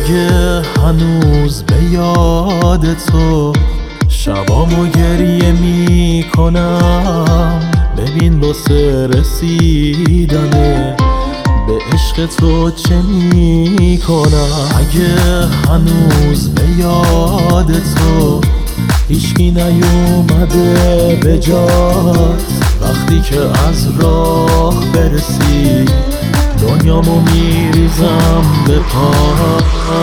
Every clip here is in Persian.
اگه هنوز به یاد تو شبامو گریه میکنم، ببین واسه رسیدن به عشق تو چه میکنم. اگه هنوز به یاد تو هیچکی نیومده به جات، وقتی که از راه برسی دنیامو میریزم به پات.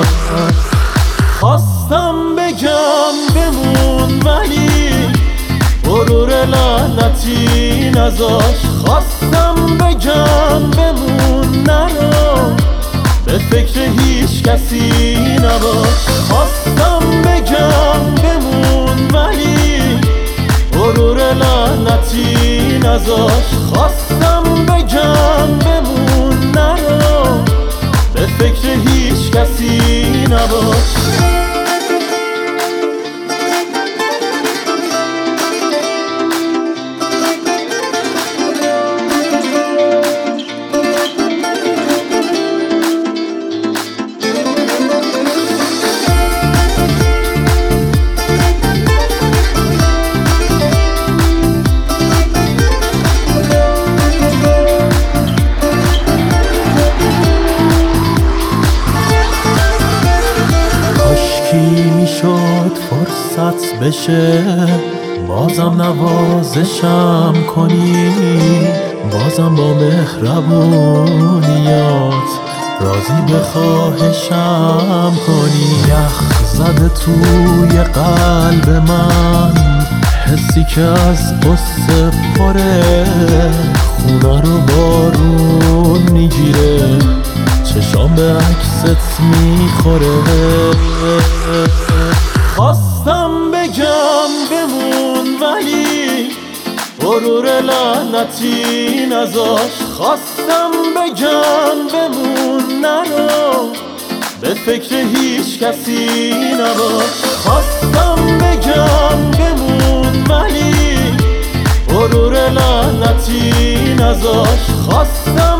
خواستم بگم بمون ولی غرور لعنتی نذاش. خواستم بگم بمون نرو، به فکر هیچ کسی نباش. خواستم بگم بمون ولی غرور لعنتی نذاش. خواستم بگم بمون نرو، به فکر هیچ کسی نباش. میشد فرصت بشه بازم نوازشم کنی، بازم با مهربونیات راضی به خواهشم کنی. یخ زده توی قلب من حسی که از قصه پره، خونه رو بارون میگیره، چشام به عکست میخوره. خواستم بگم بمون ولی غرور لعنتی نذاش. خواستم بگم بمون نرو، به فکر هیچ کسی نباش. خواستم بگم بمون ولی غرور لعنتی نذاش. خواستم